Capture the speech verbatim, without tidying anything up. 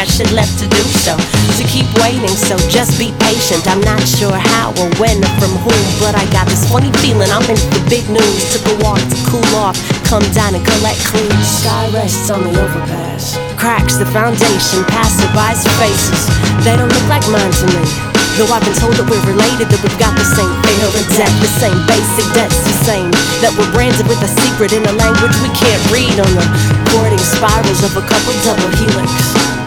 shit left to do so. To keep waiting, so just be patient. I'm not sure how or when or from whom, but I got this funny feeling I'm in the big news. Took a walk to cool off, come down and collect clues. Sky rests on the overpass, cracks the foundation, passerbys' faces. They don't look like mine to me, though I've been told that we're related, that we've got the same fear of death, the same basic debts, the same, that we're branded with a secret in a language we can't read on the boarding spirals of a couple double helix.